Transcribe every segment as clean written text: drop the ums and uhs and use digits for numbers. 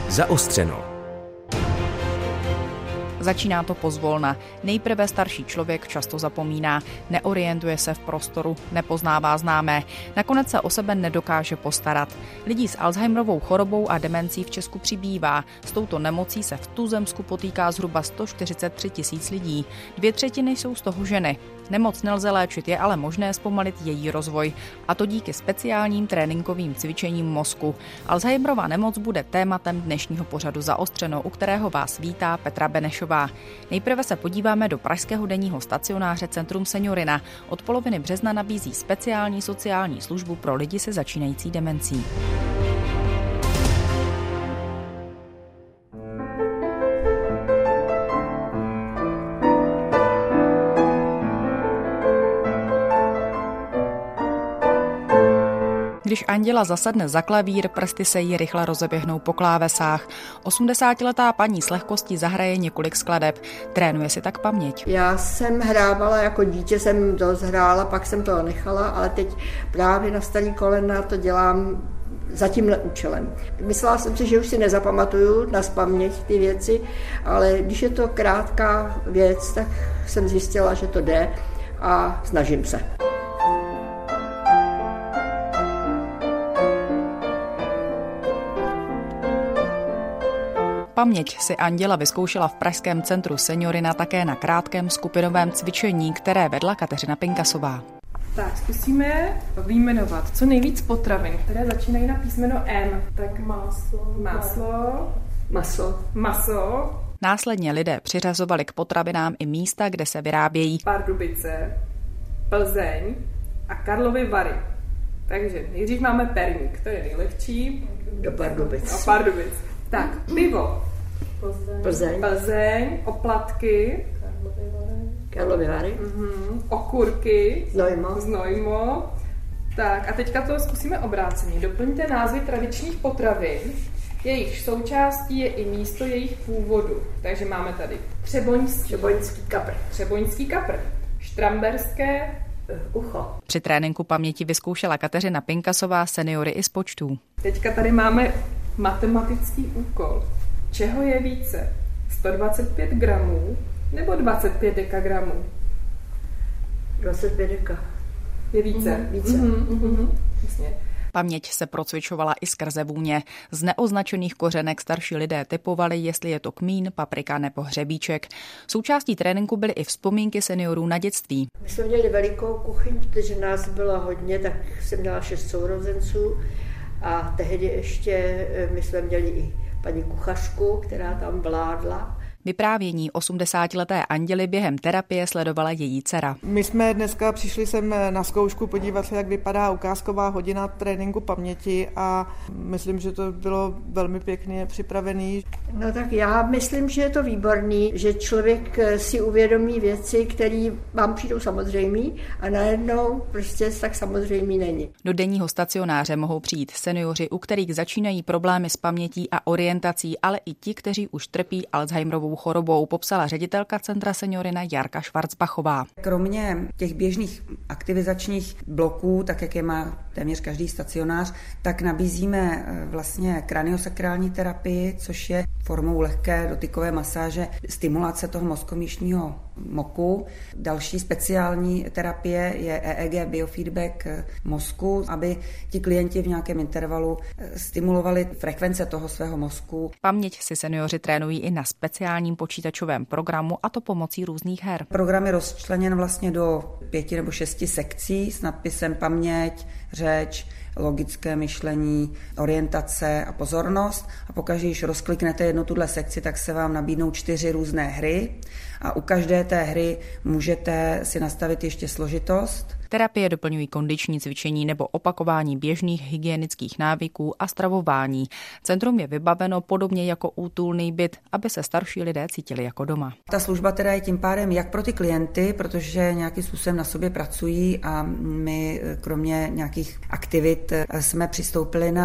Zaostřeno. Začíná to pozvolna. Nejprve starší člověk často zapomíná, neorientuje se v prostoru, nepoznává známé. Nakonec se o sebe nedokáže postarat. Lidí s Alzheimerovou chorobou a demencí v Česku přibývá. S touto nemocí se v tuzemsku potýká zhruba 143 000 lidí. 2/3 jsou z toho ženy. Nemoc nelze léčit, je ale možné zpomalit její rozvoj. A to díky speciálním tréninkovým cvičením mozku. Alzheimerova nemoc bude tématem dnešního pořadu Zaostřeno, u kterého vás vítá Petra Benešová. Nejprve se podíváme do pražského denního stacionáře Centrum Seniorina. Od poloviny března nabízí speciální sociální službu pro lidi se začínající demencí. Když Anděla zasedne za klavír, prsty se jí rychle rozeběhnou po klávesách. 80letá paní s lehkostí zahraje několik skladeb. Trénuje si tak paměť. Já jsem hrávala jako dítě, jsem dost hrála, pak jsem to nechala, ale teď právě na starý kolena to dělám za tímhle účelem. Myslela jsem si, že už si nezapamatuju nazpaměť ty věci, ale když je to krátká věc, tak jsem zjistila, že to jde a snažím se. Paměť si Anděla vyzkoušela v pražském Centru Seniorina také na krátkém skupinovém cvičení, které vedla Kateřina Pinkasová. Tak zkusíme vyjmenovat co nejvíc potravin, které začínají na písmeno M. Tak maso. Následně lidé přiřazovali k potravinám i místa, kde se vyrábějí Pardubice, Plzeň a Karlovy Vary. Takže nejdřív máme perník, to je nejlehčí. Do Pardubic. Tak, pivo. Plzeň, oplatky. Karlovy Vary. Okurky. Znojmo. Tak a teďka to zkusíme obráceně. Doplňte názvy tradičních potravin. Jejich součástí je i místo jejich původu. Takže máme tady Třeboňský kapr. Štramberské ucho. Při tréninku paměti vyzkoušela Kateřina Pinkasová seniory i z počtů. Teďka tady máme matematický úkol. Čeho je více? 125 gramů nebo 25 dekagramů? 25 deka. Je více? Jasně. Paměť se procvičovala i skrze vůně. Z neoznačených kořenek starší lidé typovali, jestli je to kmín, paprika nebo hřebíček. Součástí tréninku byly i vzpomínky seniorů na dětství. My jsme měli velikou kuchyň, protože nás bylo hodně, tak jsem měla 6 sourozenců. A tehdy ještě my jsme měli i paní kuchařku, která tam vládla. Vyprávění 80leté Anděly během terapie sledovala její dcera. My jsme dneska přišli sem na zkoušku podívat se, jak vypadá ukázková hodina tréninku paměti a myslím, že to bylo velmi pěkně připravený. No tak já myslím, že je to výborný, že člověk si uvědomí věci, které vám přijdou samozřejmý a najednou prostě tak samozřejmý není. Do denního stacionáře mohou přijít seniori, u kterých začínají problémy s pamětí a orientací, ale i ti, kteří už trpí Alzheimerovou chorobou, popsala ředitelka Centra Seniorina Jarka Švarcbachová. Kromě těch běžných aktivizačních bloků, tak jak je má téměř každý stacionář, tak nabízíme vlastně kraniosakrální terapii, což je formou lehké dotykové masáže, stimulace toho mozkomíšního moku. Další speciální terapie je EEG biofeedback mozku, aby ti klienti v nějakém intervalu stimulovali frekvence toho svého mozku. Paměť si seniori trénují i na speciálním počítačovém programu, a to pomocí různých her. Program je rozčleněn vlastně do 5 nebo 6 sekcí s nadpisem paměť, řeč, logické myšlení, orientace a pozornost. A pokaždé, když rozkliknete jednu tuhle sekci, tak se vám nabídnou 4 různé hry a u každé té hry můžete si nastavit ještě složitost. Terapie doplňují kondiční cvičení nebo opakování běžných hygienických návyků a stravování. Centrum je vybaveno podobně jako útulný byt, aby se starší lidé cítili jako doma. Ta služba teda je tím pádem jak pro ty klienty, protože nějakým způsobem na sobě pracují a my kromě nějakých aktivit jsme přistoupili na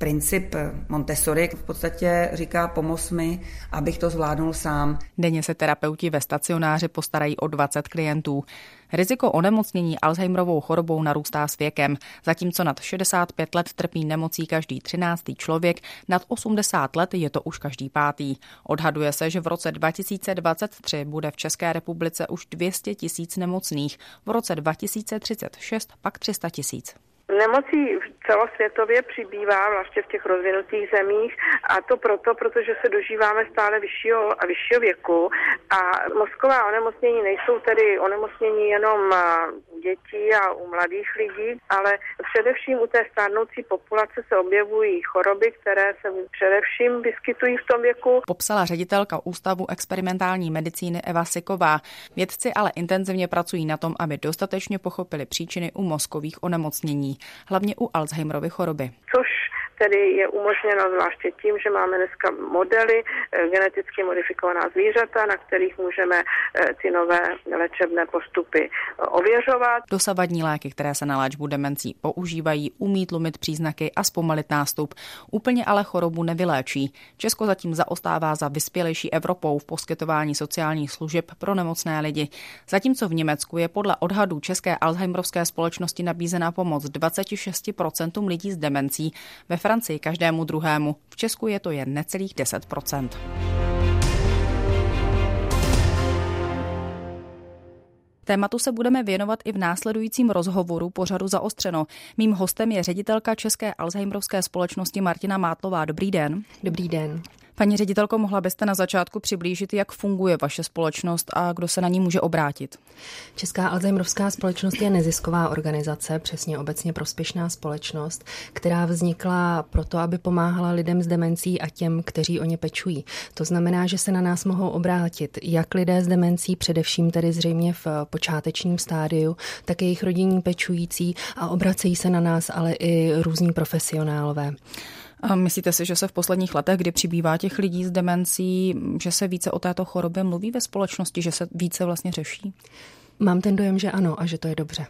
princip Montessori v podstatě říká pomoz mi, abych to zvládnul sám. Denně se terapeuti ve stacionáři postarají o 20 klientů. Riziko onemocnění Alzheimerovou chorobou narůstá s věkem. Zatímco nad 65 let trpí nemocí každý 13. člověk, nad 80 let je to už každý 5. Odhaduje se, že v roce 2023 bude v České republice už 200 000 nemocných, v roce 2036 pak 300 000. Nemocí celosvětově přibývá vlastně v těch rozvinutých zemích a to proto, protože se dožíváme stále vyššího a vyššího věku a mozková onemocnění nejsou tedy onemocnění jenom u dětí a u mladých lidí, ale především u té stárnoucí populace se objevují choroby, které se především vyskytují v tom věku. Popsala ředitelka Ústavu experimentální medicíny Eva Siková. Vědci ale intenzivně pracují na tom, aby dostatečně pochopili příčiny u mozkových onemocnění, hlavně u Alzheimerovy choroby. Což tedy je umožněno zvláště tím, že máme dneska modely geneticky modifikovaná zvířata, na kterých můžeme ty nové léčebné postupy ověřovat. Dosavadní léky, které se na léčbu demencí používají, umí tlumit příznaky a zpomalit nástup. Úplně ale chorobu nevyléčí. Česko zatím zaostává za vyspělejší Evropou v poskytování sociálních služeb pro nemocné lidi. Zatímco v Německu je podle odhadů České Alzheimerovské společnosti nabízená pomoc 26% lidí s demencí, ve Francii každému druhému. V Česku je to jen necelých 10%. Tématu se budeme věnovat i v následujícím rozhovoru pořadu Zaostřeno. Mým hostem je ředitelka České Alzheimerovské společnosti Martina Mátlová. Dobrý den. Dobrý den. Paní ředitelko, mohla byste na začátku přiblížit, jak funguje vaše společnost a kdo se na ní může obrátit? Česká Alzheimerovská společnost je nezisková organizace, přesně obecně prospěšná společnost, která vznikla proto, aby pomáhala lidem s demencí a těm, kteří o ně pečují. To znamená, že se na nás mohou obrátit jak lidé s demencí, především tedy zřejmě v počátečním stádiu, tak i jejich rodinní pečující a obracejí se na nás ale i různí profesionálové. A myslíte si, že se v posledních letech, kdy přibývá těch lidí s demencí, že se více o této chorobě mluví ve společnosti, že se více vlastně řeší? Mám ten dojem, že ano a že to je dobře.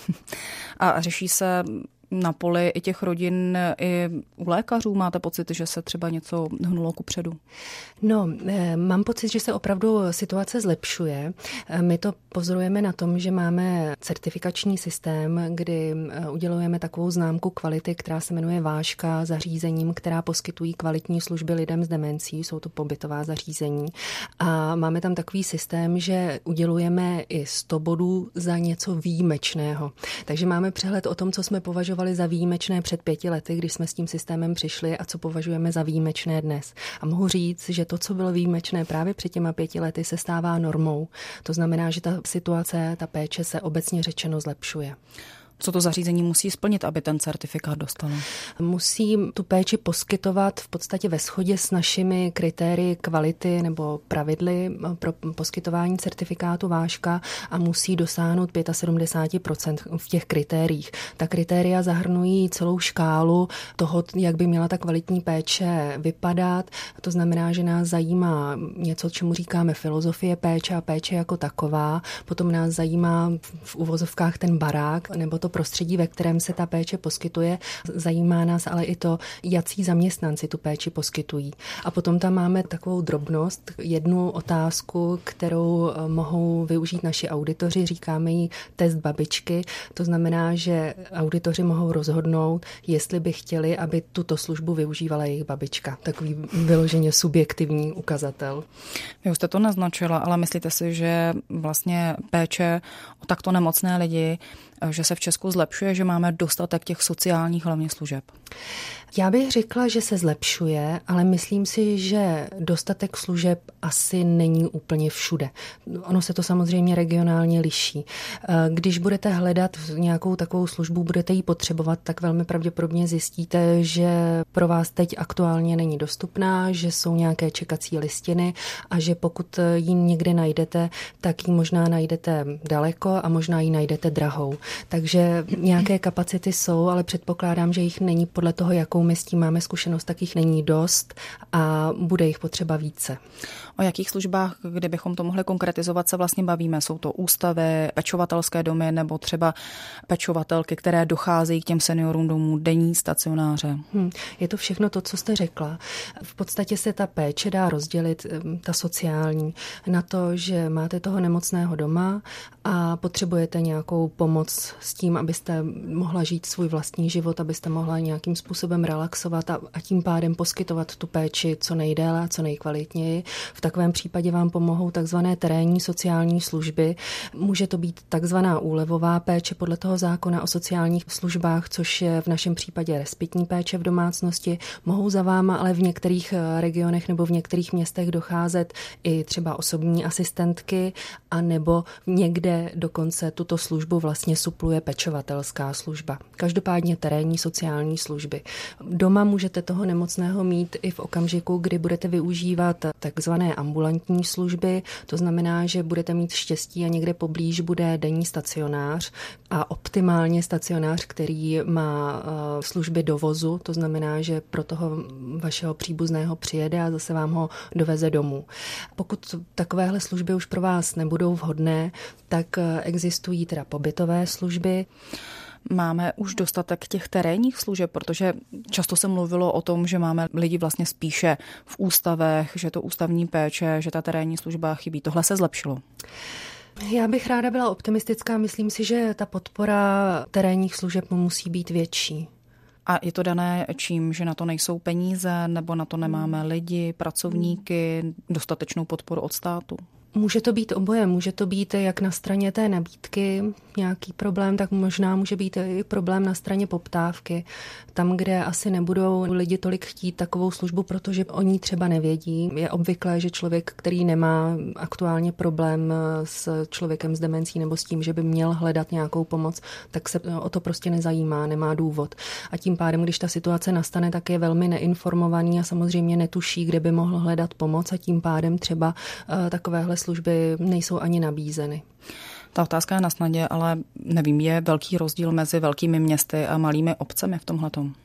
A řeší se na poli i těch rodin, i u lékařů? Máte pocit, že se třeba něco hnulo kupředu? No, mám pocit, že se opravdu situace zlepšuje. My to pozorujeme na tom, že máme certifikační systém, kdy udělujeme takovou známku kvality, která se jmenuje Vážka zařízením, která poskytují kvalitní služby lidem s demencí. Jsou to pobytová zařízení. A máme tam takový systém, že udělujeme i 100 bodů za něco výjimečného. Takže máme přehled o tom, co jsme považovali za výjimečné před 5 lety, když jsme s tím systémem přišli a co považujeme za výjimečné dnes. A mohu říct, že to, co bylo výjimečné právě před těma 5 lety, se stává normou. To znamená, že ta situace, ta péče se obecně řečeno zlepšuje. Co to zařízení musí splnit, aby ten certifikát dostalo? Musí tu péči poskytovat v podstatě ve shodě s našimi kritérii kvality nebo pravidly pro poskytování certifikátu Vážka a musí dosáhnout 75% v těch kritériích. Ta kritéria zahrnují celou škálu toho, jak by měla ta kvalitní péče vypadat. To znamená, že nás zajímá něco, čemu říkáme filozofie péče a péče jako taková. Potom nás zajímá v uvozovkách ten barák nebo to prostředí, ve kterém se ta péče poskytuje. Zajímá nás ale i to, jací zaměstnanci tu péči poskytují. A potom tam máme takovou drobnost, jednu otázku, kterou mohou využít naši auditoři, říkáme jí test babičky. To znamená, že auditoři mohou rozhodnout, jestli by chtěli, aby tuto službu využívala jejich babička. Takový vyloženě subjektivní ukazatel. Vy už jste to naznačila, ale myslíte si, že vlastně péče o takto nemocné lidi, že se v Česku zlepšuje, že máme dostatek těch sociálních hlavně služeb? Já bych řekla, že se zlepšuje, ale myslím si, že dostatek služeb asi není úplně všude. Ono se to samozřejmě regionálně liší. Když budete hledat nějakou takovou službu, budete ji potřebovat, tak velmi pravděpodobně zjistíte, že pro vás teď aktuálně není dostupná, že jsou nějaké čekací listiny a že pokud ji někde najdete, tak ji možná najdete daleko a možná ji najdete drahou. Takže nějaké kapacity jsou, ale předpokládám, že jich není podle toho, jakou my s tím máme zkušenost, tak jich není dost a bude jich potřeba více. O jakých službách, kdybychom to mohli konkretizovat, se vlastně bavíme? Jsou to ústavy, pečovatelské domy nebo třeba pečovatelky, které docházejí k těm seniorům domů, denní stacionáře? Je to všechno to, co jste řekla. V podstatě se ta péče dá rozdělit, ta sociální, na to, že máte toho nemocného doma a potřebujete nějakou pomoc s tím, abyste mohla žít svůj vlastní život, abyste mohla nějakým způsobem relaxovat a tím pádem poskytovat tu péči co nejdéle a co nejkvalitněji. V takovém případě vám pomohou takzvané terénní sociální služby. Může to být takzvaná úlevová péče podle toho zákona o sociálních službách, což je v našem případě respitní péče v domácnosti. Mohou za váma ale v některých regionech nebo v některých městech docházet i třeba osobní asistentky a nebo někde dokonce tuto službu vlastně supluje pečovatelská služba. Každopádně terénní sociální služby. Doma můžete toho nemocného mít i v okamžiku, kdy budete využívat takzvané ambulantní služby, to znamená, že budete mít štěstí a někde poblíž bude denní stacionář a optimálně stacionář, který má služby dovozu, to znamená, že pro toho vašeho příbuzného přijede a zase vám ho doveze domů. Pokud takovéhle služby už pro vás nebudou vhodné, tak existují teda pobytové služby. Máme už dostatek těch terénních služeb, protože často se mluvilo o tom, že máme lidi vlastně spíše v ústavech, že to ústavní péče, že ta terénní služba chybí. Tohle se zlepšilo. Já bych ráda byla optimistická. Myslím si, že ta podpora terénních služeb musí být větší. A je to dané čím, že na to nejsou peníze, nebo na to nemáme lidi, pracovníky, dostatečnou podporu od státu? Může to být oboje, může to být jak na straně té nabídky nějaký problém, tak možná může být i problém na straně poptávky. Tam, kde asi nebudou lidi tolik chtít takovou službu, protože oni třeba nevědí. Je obvyklé, že člověk, který nemá aktuálně problém s člověkem s demencí nebo s tím, že by měl hledat nějakou pomoc, tak se o to prostě nezajímá, nemá důvod. A tím pádem, když ta situace nastane, tak je velmi neinformovaný a samozřejmě netuší, kde by mohl hledat pomoc a tím pádem třeba takovéhle služby nejsou ani nabízeny. Ta otázka je na snadě, ale nevím, je velký rozdíl mezi velkými městy a malými obcemi v tomhletom?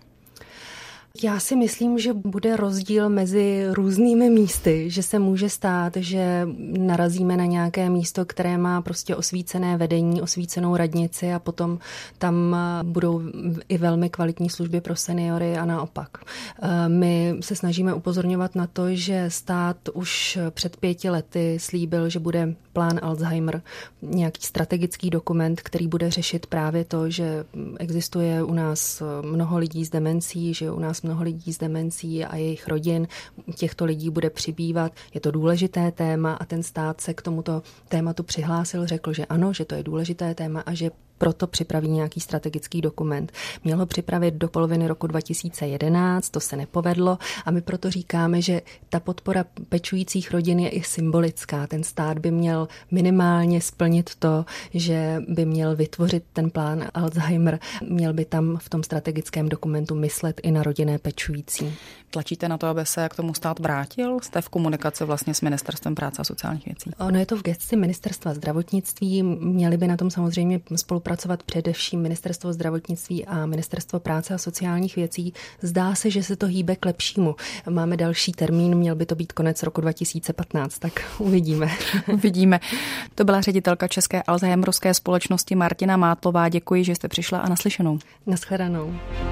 Já si myslím, že bude rozdíl mezi různými místy, že se může stát, že narazíme na nějaké místo, které má prostě osvícené vedení, osvícenou radnici a potom tam budou i velmi kvalitní služby pro seniory a naopak. My se snažíme upozorňovat na to, že stát už před 5 lety slíbil, že bude plán Alzheimer, nějaký strategický dokument, který bude řešit právě to, že existuje u nás mnoho lidí s demencí, že u nás mnoho lidí s demencí a jejich rodin. Těchto lidí bude přibývat. Je to důležité téma a ten stát se k tomuto tématu přihlásil, řekl, že ano, že to je důležité téma a že proto připraví nějaký strategický dokument. Měl ho připravit do poloviny roku 2011, to se nepovedlo a my proto říkáme, že ta podpora pečujících rodin je i symbolická. Ten stát by měl minimálně splnit to, že by měl vytvořit ten plán Alzheimer, měl by tam v tom strategickém dokumentu myslet i na rodinné pečující. Tlačíte na to, aby se k tomu stát vrátil? Jste v komunikaci vlastně s Ministerstvem práce a sociálních věcí? Ono je to v gesci Ministerstva zdravotnictví. Měli by na tom samozřejmě spolupracovat především Ministerstvo zdravotnictví a Ministerstvo práce a sociálních věcí. Zdá se, že se to hýbe k lepšímu. Máme další termín, měl by to být konec roku 2015, tak uvidíme. Uvidíme. To byla ředitelka České alzheimerovské společnosti Martina Mátlová. Děkuji, že jste přišla a naslyšenou. Naschledanou.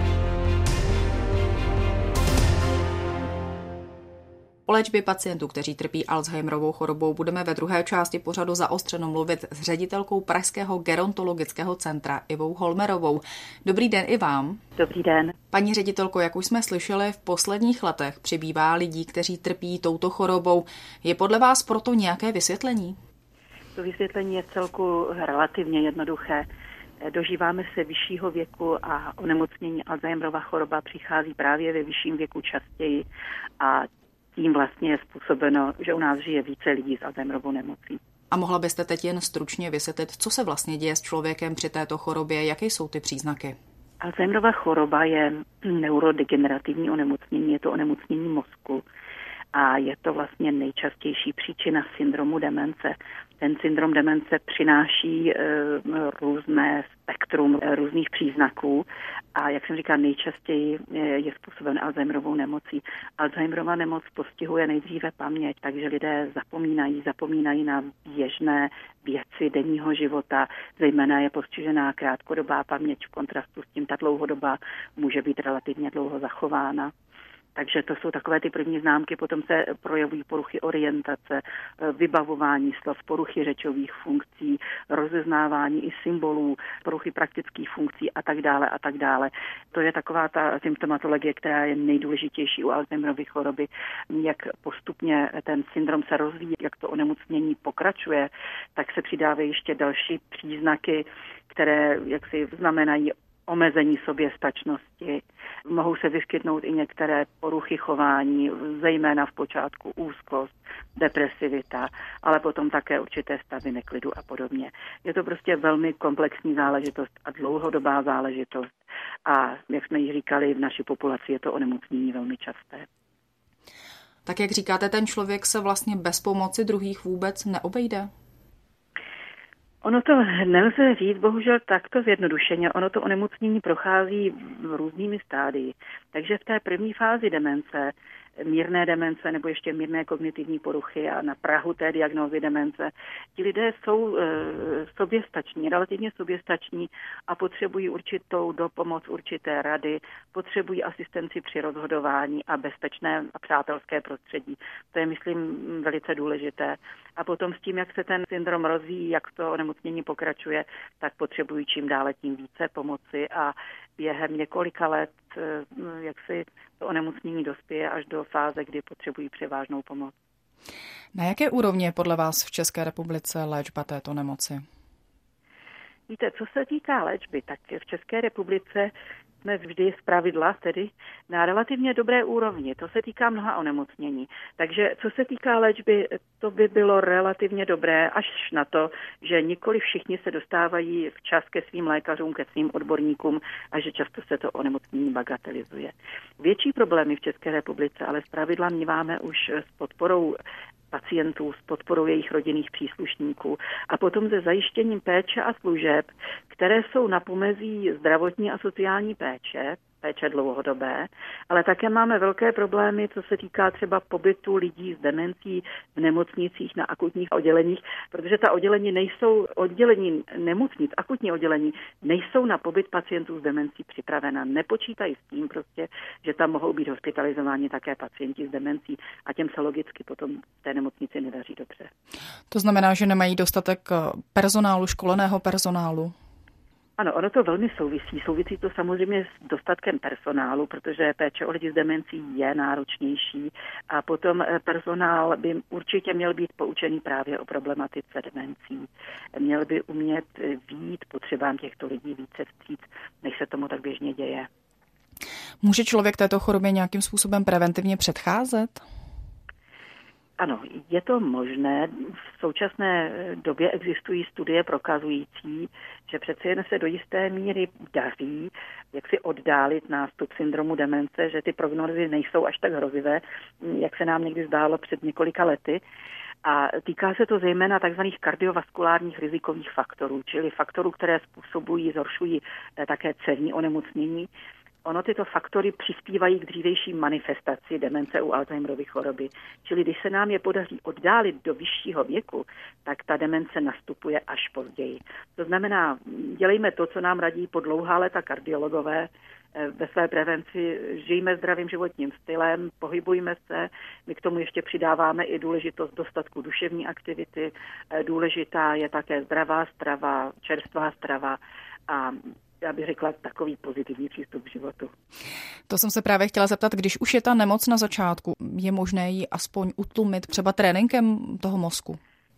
O léčbě pacientů, kteří trpí Alzheimerovou chorobou, budeme ve druhé části pořadu zaostřeno mluvit s ředitelkou Pražského gerontologického centra Ivou Holmerovou. Dobrý den i vám. Dobrý den. Paní ředitelko, jak už jsme slyšeli, v posledních letech přibývá lidí, kteří trpí touto chorobou. Je podle vás proto nějaké vysvětlení? To vysvětlení je vcelku relativně jednoduché. Dožíváme se vyššího věku a onemocnění Alzheimerova choroba přichází právě ve vyšším věku častěji a tím vlastně je způsobeno, že u nás žije více lidí s Alzheimerovou nemocí. A mohla byste teď jen stručně vysvětlit, co se vlastně děje s člověkem při této chorobě, jaké jsou ty příznaky? Alzheimerova choroba je neurodegenerativní onemocnění, je to onemocnění mozku a je to vlastně nejčastější příčina syndromu demence. Ten syndrom demence přináší různé spektrum různých příznaků a jak jsem říkala, nejčastěji je způsoben Alzheimerovou nemocí. Alzheimerova nemoc postihuje nejdříve paměť, takže lidé zapomínají na běžné věci denního života, zejména je postižená krátkodobá paměť v kontrastu s tím ta dlouhodobá může být relativně dlouho zachována. Takže to jsou takové ty první známky, potom se projevují poruchy orientace, vybavování slov, poruchy řečových funkcí, rozeznávání i symbolů, poruchy praktických funkcí a tak dále a tak dále. To je taková ta symptomatologie, která je nejdůležitější u Alzheimerovy choroby, jak postupně ten syndrom se rozvíjí, jak to onemocnění pokračuje, tak se přidávají ještě další příznaky, které jaksi znamenají omezení soběstačnosti. Mohou se vyskytnout i některé poruchy chování, zejména v počátku úzkost, depresivita, ale potom také určité stavy neklidu a podobně. Je to prostě velmi komplexní záležitost a dlouhodobá záležitost. A jak jsme již říkali, v naší populaci je to onemocnění velmi časté. Tak jak říkáte, ten člověk se vlastně bez pomoci druhých vůbec neobejde? Ono to nelze říct, bohužel takto zjednodušeně. Ono to onemocnění prochází různými stádii. Takže v té první fázi demence, mírné demence nebo ještě mírné kognitivní poruchy a na prahu té diagnózy demence, ti lidé jsou soběstační, relativně soběstační a potřebují určitou dopomoc, určité rady, potřebují asistenci při rozhodování a bezpečné a přátelské prostředí. To je, myslím, velice důležité. A potom s tím, jak se ten syndrom rozvíjí, jak to onemocnění pokračuje, tak potřebují čím dále tím více pomoci a během několika let, jak si to onemocnění dospěje až do fáze, kdy potřebují převážnou pomoc. Na jaké úrovni je podle vás v České republice léčba této nemoci? Víte, co se týká léčby, tak v České republice jsme vždy zpravidla tedy na relativně dobré úrovni. To se týká mnoha onemocnění. Takže co se týká léčby, to by bylo relativně dobré, až na to, že nikoli všichni se dostávají včas ke svým lékařům, ke svým odborníkům a že často se to onemocnění bagatelizuje. Větší problémy v České republice, ale zpravidla míváme už s podporou pacientů, s podporou jejich rodinných příslušníků a potom se zajištěním péče a služeb, které jsou na pomezí zdravotní a sociální péče dlouhodobé, ale také máme velké problémy, co se týká třeba pobytu lidí s demencí v nemocnicích na akutních odděleních, protože ta oddělení nejsou, oddělení nemocnic, akutní oddělení, nejsou na pobyt pacientů s demencí připravena. Nepočítají s tím prostě, že tam mohou být hospitalizováni také pacienti s demencí a těm se logicky potom v té nemocnici nedaří dobře. To znamená, že nemají dostatek personálu, školeného personálu? Ano, ono to velmi souvisí. Souvisí to samozřejmě s dostatkem personálu, protože péče o lidi s demencí je náročnější a potom personál by určitě měl být poučený právě o problematice demencí. Měl by umět vyjít potřebám těchto lidí více vstříc, než se tomu tak běžně děje. Může člověk této chorobě nějakým způsobem preventivně předcházet? Ano, je to možné. V současné době existují studie prokazující, že přece jen se do jisté míry daří, jak si oddálit nástup syndromu demence, že ty prognózy nejsou až tak hrozivé, jak se nám někdy zdálo před několika lety. A týká se to zejména tzv. Kardiovaskulárních rizikových faktorů, čili faktorů, které způsobují, zhoršují také cévní onemocnění. Ono tyto faktory přispívají k dřívější manifestaci demence u Alzheimerovy choroby. Čili když se nám je podaří oddálit do vyššího věku, tak ta demence nastupuje až později. To znamená, dělejme to, co nám radí po dlouhá léta kardiologové ve své prevenci, žijme zdravým životním stylem, pohybujme se, my k tomu ještě přidáváme i důležitost dostatku duševní aktivity, důležitá je také zdravá strava, čerstvá strava a já bych řekla takový pozitivní přístup k životu. To jsem se právě chtěla zeptat, když už je ta nemoc na začátku, je možné ji aspoň utlumit třeba tréninkem toho mozku?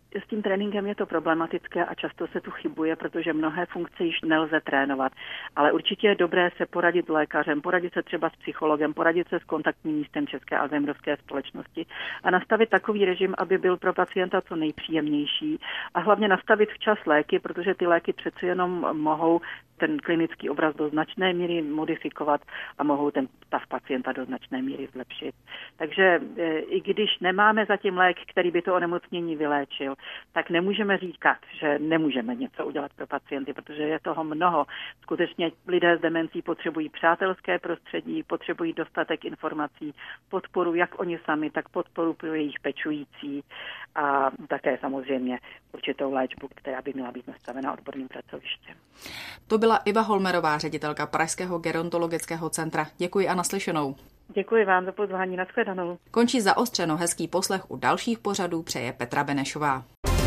S tím tréninkem je to problematické a často se tu chybuje, protože mnohé funkce již nelze trénovat. Ale určitě je dobré se poradit s lékařem, poradit se třeba s psychologem, poradit se s kontaktním místem České Alzheimerovské společnosti a nastavit takový režim, aby byl pro pacienta co nejpříjemnější a hlavně nastavit včas léky, protože ty léky přece jenom mohou ten klinický obraz do značné míry modifikovat a mohou ten stav pacienta do značné míry zlepšit. Takže i když nemáme zatím lék, který by to onemocnění vyléčil, tak nemůžeme říkat, že nemůžeme něco udělat pro pacienty, protože je toho mnoho. Skutečně lidé s demencí potřebují přátelské prostředí, potřebují dostatek informací, podporu jak oni sami, tak podporu pro jejich pečující a také samozřejmě určitou léčbu, která by měla být nastavena odborným pracovištěm. To byla Iva Holmerová, ředitelka Pražského gerontologického centra. Děkuji a naslyšenou. Děkuji vám za pozvání, nashledanou. Končí Zaostřeno, hezký poslech u dalších pořadů přeje Petra Benešová.